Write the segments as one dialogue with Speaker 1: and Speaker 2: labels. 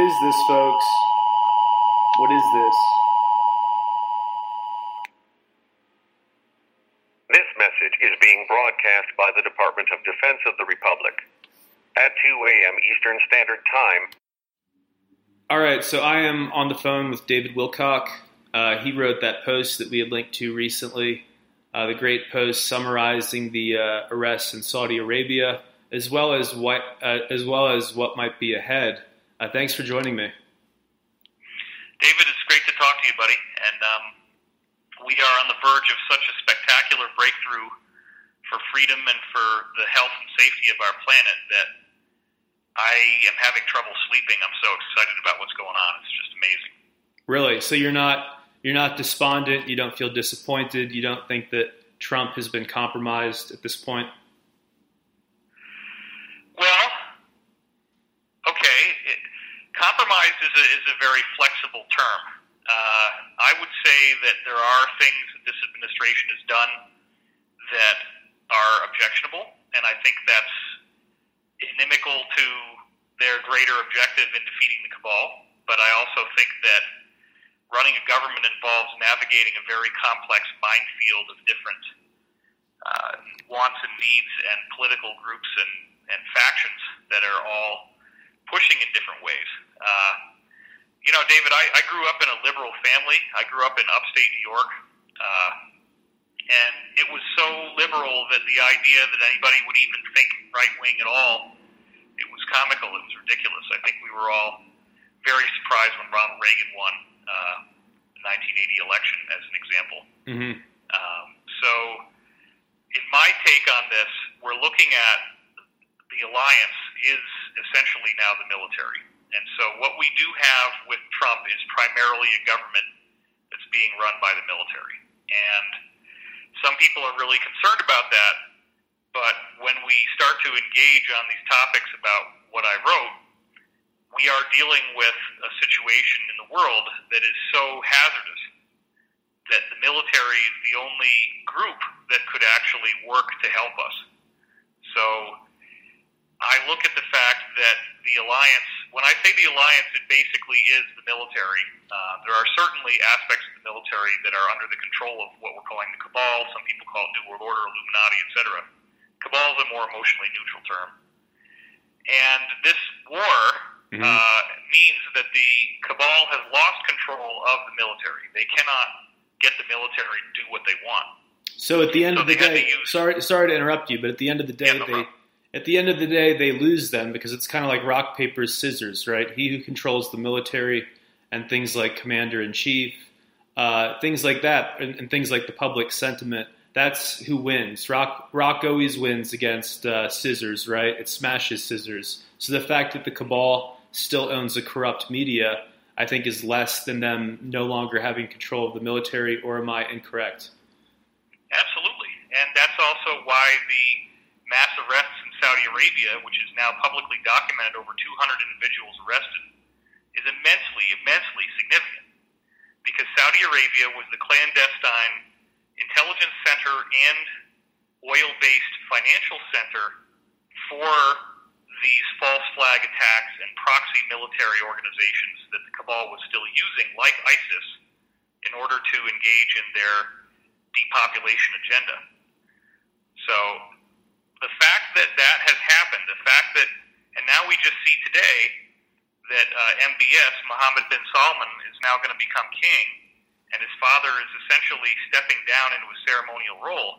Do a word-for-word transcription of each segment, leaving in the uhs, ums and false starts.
Speaker 1: is this, folks? What is this?
Speaker 2: This message is being broadcast by the Department of Defense of the Republic at two a.m. Eastern Standard Time.
Speaker 1: All right, so I am on the phone with David Wilcock. Uh, he wrote that post that we had linked to recently, uh, the great post summarizing the uh, arrests in Saudi Arabia, as well as what uh, as well as what might be ahead. Uh, thanks for joining me.
Speaker 3: David, it's great to talk to you, buddy. And um, we are on the verge of such a spectacular breakthrough for freedom and for the health and safety of our planet that I am having trouble sleeping. I'm so excited about what's going on. It's just amazing.
Speaker 1: Really? So you're not you're not despondent? You don't feel disappointed? You don't think that Trump has been compromised at this point?
Speaker 3: Well, okay. It, compromised is a, is a very flexible term. Uh, I would say that there are things that this administration has done that are objectionable, and I think that's inimical to their greater objective in defeating the cabal. But I also think that running a government involves navigating a very complex minefield of different uh, wants and needs and political groups and, and factions that are all pushing in different ways. Uh, you know, David, I, I grew up in a liberal family. I grew up in upstate New York. Uh, and it was so liberal that the idea that anybody would even think right-wing at all, it was comical. It was ridiculous. I think we were all very surprised when Ronald Reagan won uh, the nineteen eighty election, as an example.
Speaker 1: Mm-hmm.
Speaker 3: Um, so, in my take on this, we're looking at the alliance is essentially now the military. And so what we do have with Trump is primarily a government that's being run by the military. And some people are really concerned about that. But when we start to engage on these topics about what I wrote, we are dealing with a situation in the world that is so hazardous that the military is the only group that could actually work to help us. So I look at the fact that the alliance, when I say the alliance, it basically is the military. Uh, there are certainly aspects of the military that are under the control of what we're calling the cabal. Some people call it New World Order, Illuminati, et cetera. Cabal is a more emotionally neutral term. And this war mm-hmm. uh, means that the cabal has lost control of the military. They cannot get the military to do what they want.
Speaker 1: So at the end
Speaker 3: so
Speaker 1: of the day, use, sorry, sorry to interrupt you, but at the end of the day,
Speaker 3: yeah, no
Speaker 1: they.
Speaker 3: problem.
Speaker 1: At the end of the day, they lose them because it's kind of like rock, paper, scissors, right? He who controls the military and things like commander-in-chief, uh, things like that, and, and things like the public sentiment, that's who wins. Rock, rock always wins against uh, scissors, right? It smashes scissors. So the fact that the cabal still owns a corrupt media, I think, is less than them no longer having control of the military, or am I incorrect?
Speaker 3: Absolutely. And that's also why the mass arrests in Saudi Arabia, which is now publicly documented, over two hundred individuals arrested, is immensely, immensely significant. Because Saudi Arabia was the clandestine intelligence center and oil-based financial center for these false flag attacks and proxy military organizations that the cabal was still using, like ISIS, in order to engage in their depopulation agenda. So the fact that that has happened, the fact that, and now we just see today that uh, M B S, Mohammed bin Salman, is now going to become king, and his father is essentially stepping down into a ceremonial role.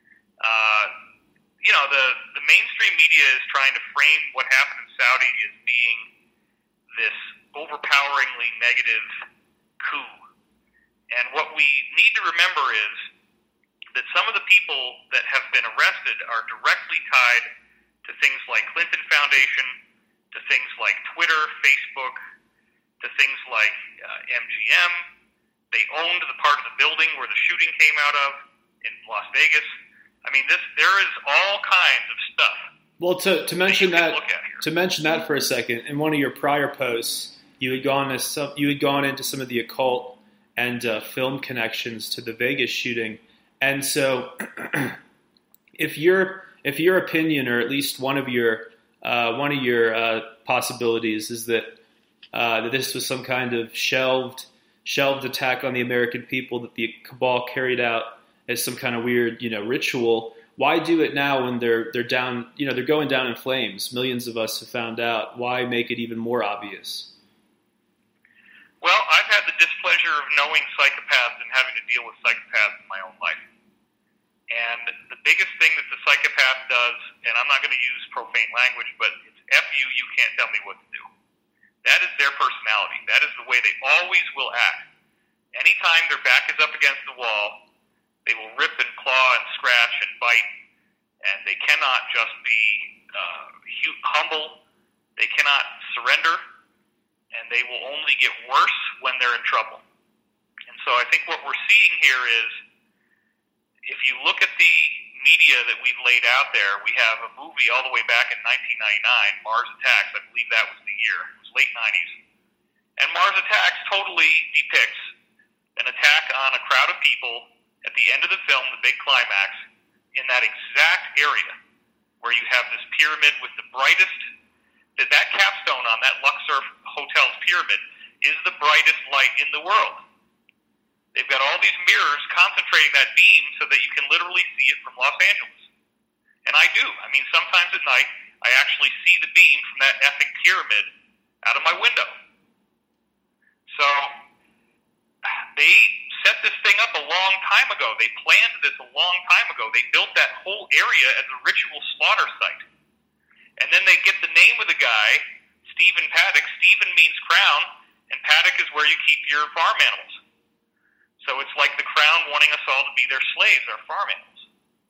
Speaker 3: Uh, you know, the, the mainstream media is trying to frame what happened in Saudi as being this overpoweringly negative coup. And what we need to remember is that some of the people that have been arrested are directly tied to things like Clinton Foundation, to things like Twitter, Facebook, to things like uh, M G M. They owned the part of the building where the shooting came out of in Las Vegas. I mean, this there is all kinds of stuff.
Speaker 1: Well, to, to mention that,
Speaker 3: that
Speaker 1: to mention that for a second, in one of your prior posts, you had gone to some, you had gone into some of the occult and uh, film connections to the Vegas shooting. And so, if your if your opinion, or at least one of your uh, one of your uh, possibilities, is that uh, that this was some kind of shelved shelved attack on the American people that the cabal carried out as some kind of weird, you know, ritual. Why do it now when they're they're down, you know, they're going down in flames? Millions of us have found out. Why make it even more obvious?
Speaker 3: Well, I've had the displeasure of knowing psychopaths and having to deal with psychopaths in my own life. And the biggest thing that the psychopath does, and I'm not going to use profane language, but it's F you, you can't tell me what to do. That is their personality. That is the way they always will act. Anytime their back is up against the wall, they will rip and claw and scratch and bite, and they cannot just be uh, humble. They cannot surrender, and they will only get worse when they're in trouble. And so I think what we're seeing here is, if you look at the media that we've laid out there, we have a movie all the way back in nineteen ninety-nine, Mars Attacks. I believe that was the year. It was late nineties. And Mars Attacks totally depicts an attack on a crowd of people at the end of the film, the big climax, in that exact area where you have this pyramid with the brightest, that that capstone on that Luxor Hotel's pyramid is the brightest light in the world. They've got all these mirrors concentrating that beam so that you can literally see it from Los Angeles. And I do. I mean, sometimes at night, I actually see the beam from that effing pyramid out of my window. So, they set this thing up a long time ago. They planned this a long time ago. They built that whole area as a ritual slaughter site. And then they get the name of the guy, Stephen Paddock. Stephen means crown, and Paddock is where you keep your farm animals. So it's like the crown wanting us all to be their slaves, our farm animals.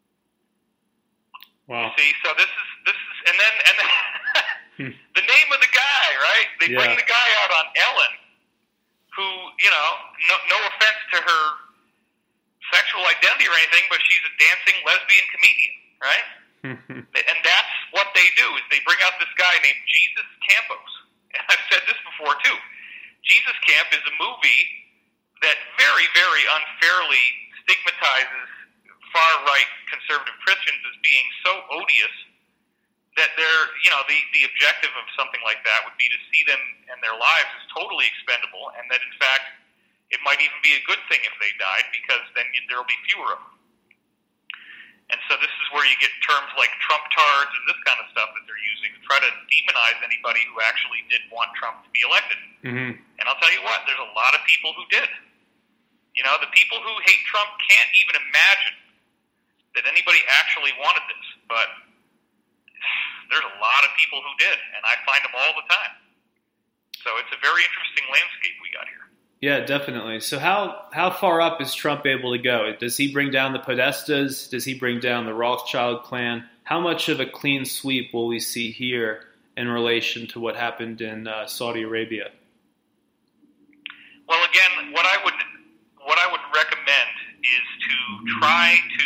Speaker 1: Wow.
Speaker 3: You see, so this is this is, and then and then the name of the guy, right? They
Speaker 1: yeah.
Speaker 3: bring the guy out on Ellen, who, you know, no, no offense to her sexual identity or anything, but she's a dancing lesbian comedian, right? And that's what they do, is they bring out this guy named Jesus Campos. And I've said this before, too. Jesus Camp is a movie that very, very unfairly stigmatizes far-right conservative Christians as being so odious that they're, you know, the, the objective of something like that would be to see them and their lives as totally expendable, and that, in fact, it might even be a good thing if they died, because then there will be fewer of them. And so this is where you get terms like Trump tards and this kind of stuff that they're using to try to demonize anybody who actually did want Trump to be elected.
Speaker 1: Mm-hmm.
Speaker 3: And I'll tell you what, there's a lot of people who did. You know, the people who hate Trump can't even imagine that anybody actually wanted this, but there's a lot of people who did, and I find them all the time. So it's a very interesting landscape we got here.
Speaker 1: Yeah, definitely. So how, how far up is Trump able to go? Does he bring down the Podestas? Does he bring down the Rothschild clan? How much of a clean sweep will we see here in relation to what happened in uh, Saudi Arabia?
Speaker 3: Well, again, what I would what I would recommend is to try to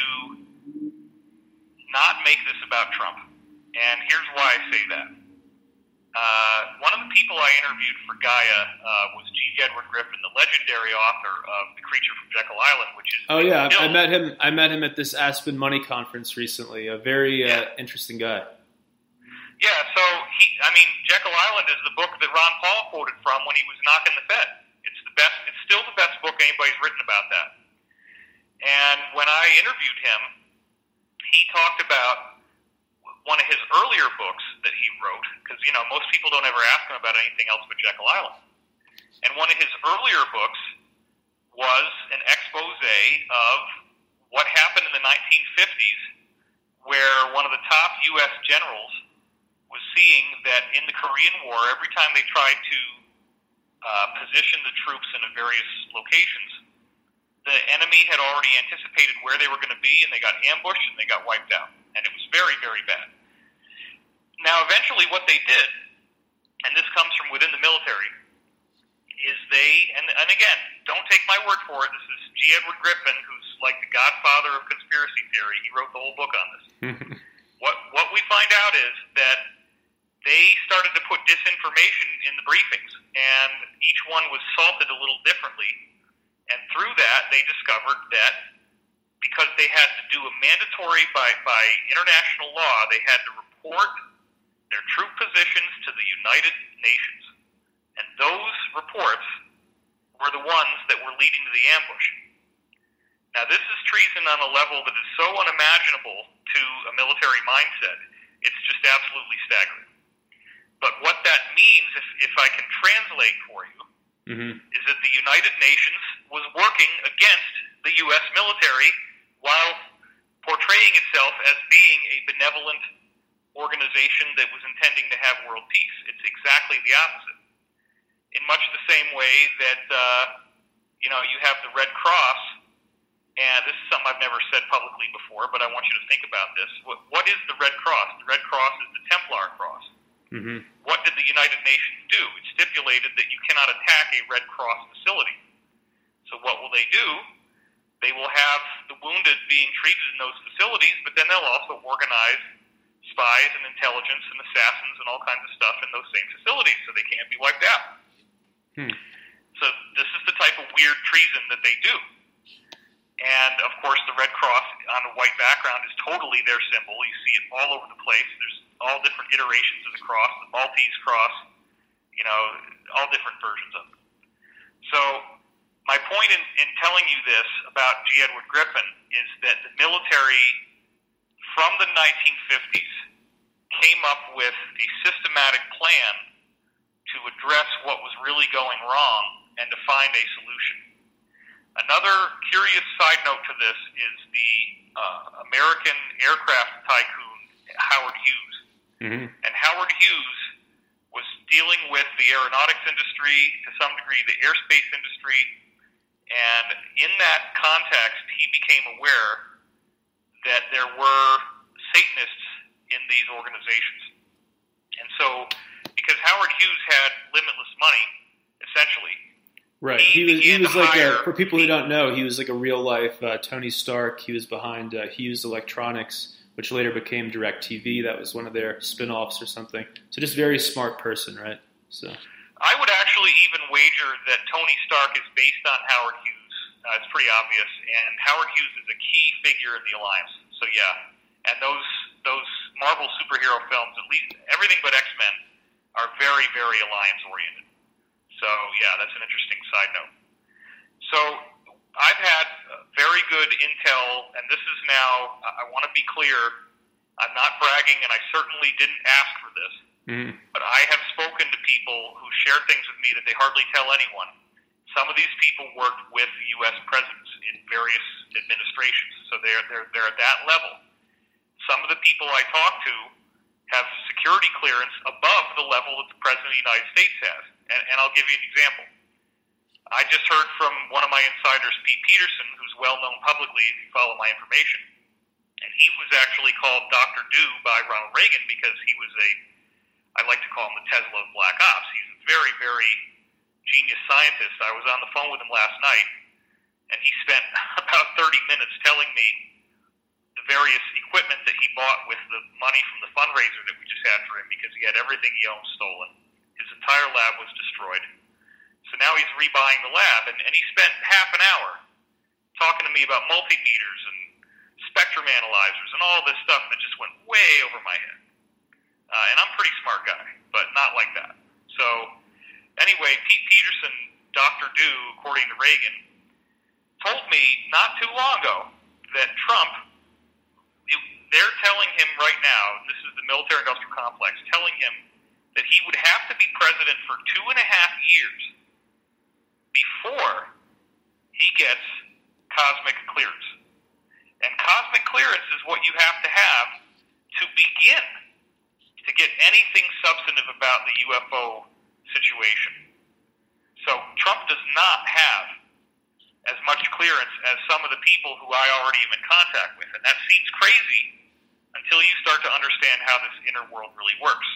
Speaker 3: not make this about Trump. And here's why I say that. Uh, one of the people I interviewed for Gaia uh, was G. Edward Griffin, the legendary author of The Creature from Jekyll Island, which is
Speaker 1: oh yeah,
Speaker 3: still,
Speaker 1: I met him. I met him at this Aspen Money Conference recently. A very uh,
Speaker 3: yeah.
Speaker 1: interesting guy.
Speaker 3: Yeah, so he, I mean, Jekyll Island is the book that Ron Paul quoted from when he was knocking the Fed. It's the best. It's still the best book anybody's written about that. And when I interviewed him, he talked about one of his earlier books that he wrote, because, you know, most people don't ever ask him about anything else but Jekyll Island. And one of his earlier books was an expose of what happened in the nineteen fifties, where one of the top U S generals was seeing that in the Korean War, every time they tried to uh, position the troops in various locations, the enemy had already anticipated where they were going to be, and they got ambushed and they got wiped out. And it was very, very bad. Now, eventually what they did, and this comes from within the military, is they, and, and again, don't take my word for it, this is G. Edward Griffin, who's like the godfather of conspiracy theory. He wrote the whole book on this. What what we find out is that they started to put disinformation in the briefings, and each one was salted a little differently. And through that, they discovered that because they had to do a mandatory, by, by international law, they had to report their troop positions to the United Nations. And those reports were the ones that were leading to the ambush. Now, this is treason on a level that is so unimaginable to a military mindset, it's just absolutely staggering. But what that means, if, if I can translate for you, mm-hmm. is that the United Nations was working against the U S military while portraying itself as being a benevolent organization that was intending to have world peace. It's exactly the opposite. In much the same way that, uh, you know, you have the Red Cross, and this is something I've never said publicly before, but I want you to think about this. What, what is the Red Cross? The Red Cross is the Templar Cross. Mm-hmm. What did the United Nations do? It stipulated that you cannot attack a Red Cross facility. So what will they do? They will have the wounded being treated in those facilities, but then they'll also organize spies and intelligence and assassins and all kinds of stuff in those same facilities so they can't be wiped out. Hmm. So this is the type of weird treason that they do. And, of course, the Red Cross on a white background is totally their symbol. You see it all over the place. There's all different iterations of the cross, the Maltese cross, you know, all different versions of it. So my point in, in telling you this about G. Edward Griffin is that the military from the nineteen fifties came up with a systematic plan to address what was really going wrong and to find a solution. Another curious side note to this is the uh, American aircraft tycoon Howard Hughes. Mm-hmm. And Howard Hughes was dealing with the aeronautics industry, to some degree the airspace industry, and in that context he became aware that there were Satanists in these organizations. And so, because Howard Hughes had limitless money, essentially,
Speaker 1: right. He, he was, he was like a, for people who don't know, he was like a real life uh, Tony Stark. He was behind uh, Hughes Electronics, which later became DirecTV. That was one of their spin-offs or something. So just very smart person, right? So
Speaker 3: I would actually even wager that Tony Stark is based on Howard Hughes. Uh, it's pretty obvious, and Howard Hughes is a key figure in the Alliance. So yeah, and those those Marvel superhero films, at least everything but X-Men, are very, very Alliance-oriented. So, yeah, that's an interesting side note. So, I've had very good intel, and this is now, I want to be clear, I'm not bragging, and I certainly didn't ask for this, mm-hmm. but I have spoken to people who share things with me that they hardly tell anyone. Some of these people worked with U S presidents in various administrations, so they're, they're, they're at that level. Some of the people I talk to have security clearance above the level that the President of the United States has. And, and I'll give you an example. I just heard from one of my insiders, Pete Peterson, who's well known publicly if you follow my information. And he was actually called Doctor Do by Ronald Reagan because he was a, I like to call him the Tesla of Black Ops. He's a very, very genius scientist. I was on the phone with him last night, and he spent about thirty minutes telling me the various equipment that he bought with the money from the fundraiser that we just had for him because he had everything he owned stolen. His entire lab was destroyed. So now he's rebuying the lab, and, and he spent half an hour talking to me about multimeters and spectrum analyzers and all this stuff that just went way over my head. Uh, and I'm a pretty smart guy, but not like that. So anyway, Pete Peterson, Doctor Do, according to Reagan, told me not too long ago that Trump, they're telling him right now, this is the military-industrial complex, telling him that he would have to be president for two and a half years before he gets cosmic clearance. And cosmic clearance is what you have to have to begin to get anything substantive about the U F O situation. So Trump does not have as much clearance as some of the people who I already am in contact with. And that seems crazy until you start to understand how this inner world really works.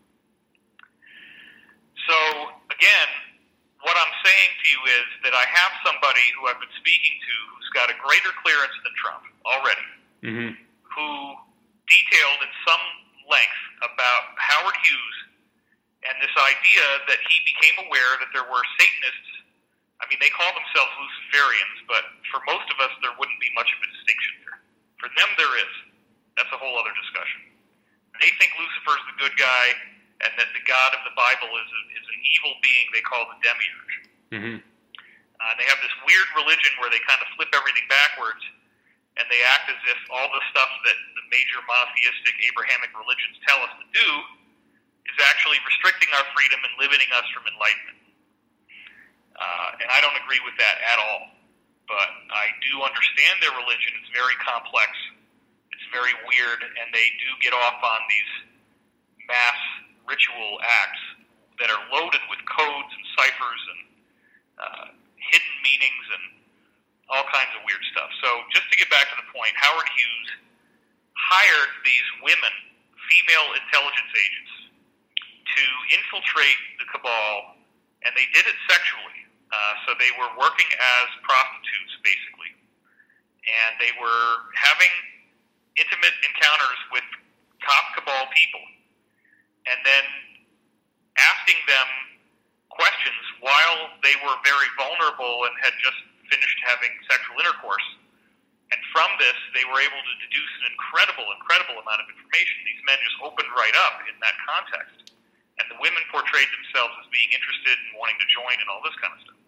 Speaker 3: So, again, what I'm saying to you is that I have somebody who I've been speaking to who's got a greater clearance than Trump already, mm-hmm. who detailed in some length about Howard Hughes and this idea that he became aware that there were Satanists. I mean, they call themselves Luciferians, but for most of us, there wouldn't be much of a distinction there. For them, there is. That's a whole other discussion. They think Lucifer's the good guy, and that the God of the Bible is a, is an evil being they call the Demiurge.
Speaker 1: Mm-hmm.
Speaker 3: Uh, they have this weird religion where they kind of flip everything backwards, and they act as if all the stuff that the major monotheistic Abrahamic religions tell us to do is actually restricting our freedom and limiting us from enlightenment. Uh, and I don't agree with that at all. But I do understand their religion. It's very complex. It's very weird, and they do get off on these mass ritual acts that are loaded with codes and ciphers and uh, hidden meanings and all kinds of weird stuff. So just to get back to the point, Howard Hughes hired these women, female intelligence agents, to infiltrate the cabal, and they did it sexually. Uh, so they were working as prostitutes, basically. And they were having intimate encounters with top cabal people, and then asking them questions while they were very vulnerable and had just finished having sexual intercourse. And from this, they were able to deduce an incredible, incredible amount of information. These men just opened right up in that context. And the women portrayed themselves as being interested and wanting to join and all this kind of stuff.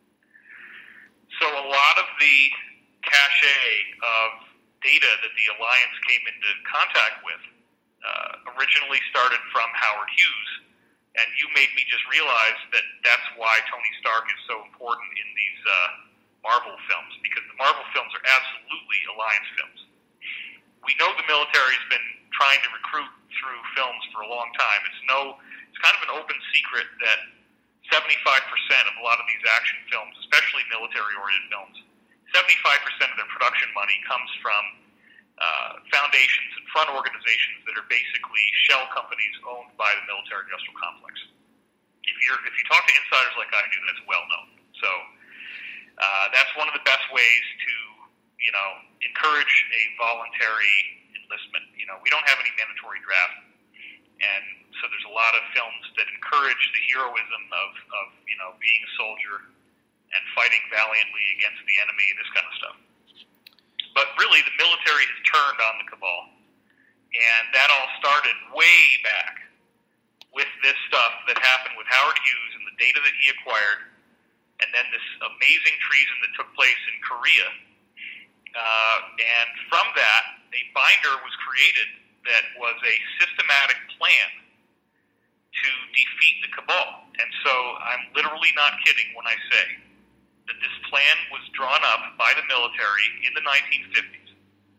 Speaker 3: So a lot of the cachet of data that the Alliance came into contact with uh, originally started from Howard Hughes. And you made me just realize that that's why Tony Stark is so important in these uh, Marvel films, because the Marvel films are absolutely Alliance films. We know the military has been trying to recruit through films for a long time. It's no, it's kind of an open secret that seventy-five percent of a lot of these action films, especially military-oriented films, seventy-five percent of their production money comes from uh, foundations and front organizations that are basically shell companies owned by the military-industrial complex. If you're if you talk to insiders like I do, that's well known. So uh, that's one of the best ways to, you know, encourage a voluntary enlistment. You know, we don't have any mandatory draft, and so there's a lot of films that encourage the heroism of, of you know, being a soldier and fighting valiantly against the enemy, this kind of stuff. But really, the military has turned on the cabal, and that all started way back with this stuff that happened with Howard Hughes and the data that he acquired, and then this amazing treason that took place in Korea. Uh, and from that, a binder was created that was a systematic plan to defeat the cabal. And so I'm literally not kidding when I say that this plan was drawn up by the military in the nineteen fifties.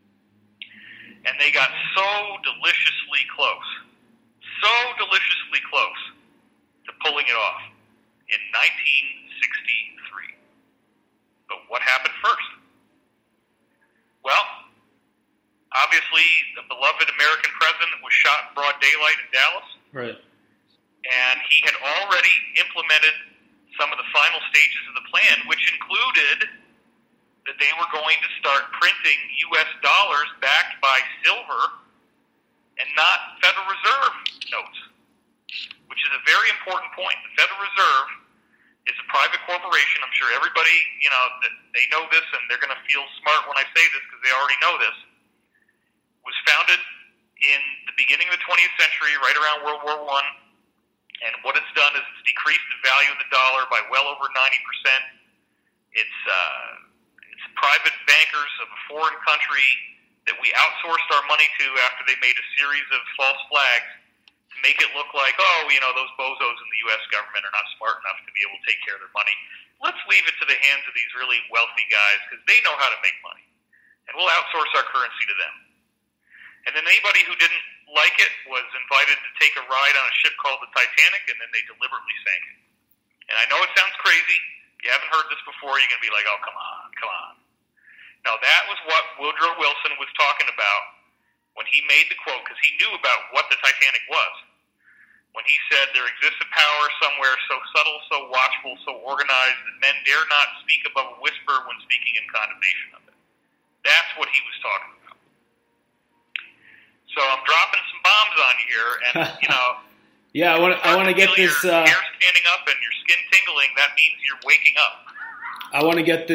Speaker 3: And they got so deliciously close, so deliciously close to pulling it off in nineteen sixty-three. But what happened first? Well, obviously, the beloved American president was shot in broad daylight in Dallas.
Speaker 1: Right.
Speaker 3: And he had already implemented some of the final stages of the plan, which included that they were going to start printing U S dollars backed by silver and not Federal Reserve notes, which is a very important point. The Federal Reserve is a private corporation. I'm sure everybody, you know, that they know this, and they're going to feel smart when I say this because they already know this. Was founded in the beginning of the twentieth century, right around World War One, and what it's done is it's decreased the value of the dollar by well over ninety percent. It's uh, it's private bankers of a foreign country that we outsourced our money to after they made a series of false flags to make it look like, oh, you know, those bozos in the U S government are not smart enough to be able to take care of their money. Let's leave it to the hands of these really wealthy guys because they know how to make money, and we'll outsource our currency to them. And then anybody who didn't like it was invited to take a ride on a ship called the Titanic, and then they deliberately sank it. And I know it sounds crazy. If you haven't heard this before, you're going to be like, oh, come on, come on. Now, that was what Woodrow Wilson was talking about when he made the quote, because he knew about what the Titanic was. When he said, there exists a power somewhere so subtle, so watchful, so organized, that men dare not speak above a whisper when speaking in condemnation of it. That's what he was talking about. So I'm dropping some bombs on you here, and, you know...
Speaker 1: yeah, I want I want to get this...
Speaker 3: Your
Speaker 1: uh,
Speaker 3: hair standing up and your skin tingling, that means you're waking up.
Speaker 1: I want to get this...